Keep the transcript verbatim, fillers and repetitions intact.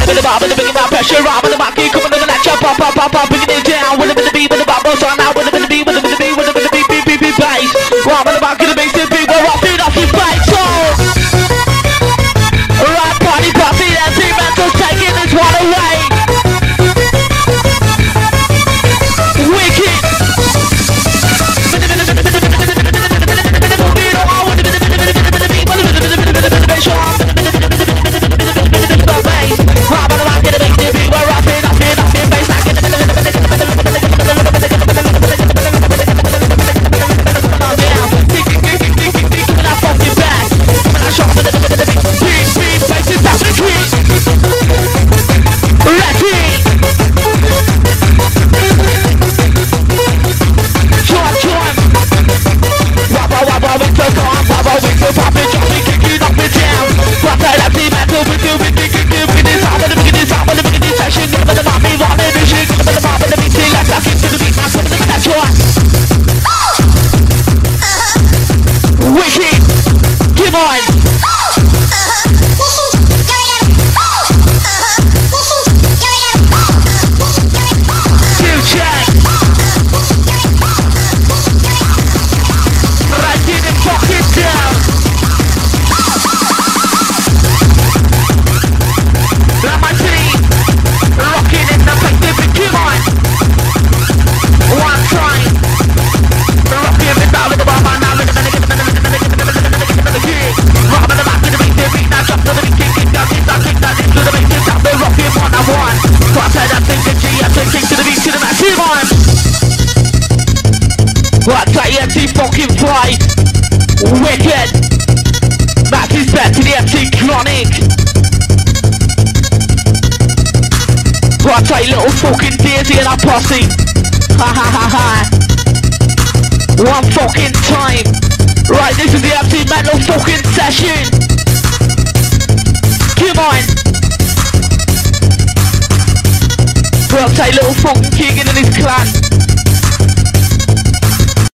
with the bar, with the bringing that pressure on, with the market coming to the lecture, pop, pop, pop, pop, bringing it down, with the with the beat, with the bubbles on now, with the with the beat, with the with the beat, with the with the beat, beat, beat, beat, bass. Right, with the back of the bass, the beat, we're off it, off it, bass. So, right, party, party, that team mental taking this one away. Wicked. Fucking fly, wicked. Max is back to the M C Chronic. Got a tight little fucking Daisy and a posse. Ha ha ha ha. One fucking time. Right, this is the M C Metal fucking session. Come on. Got a tight little fucking king and his clan.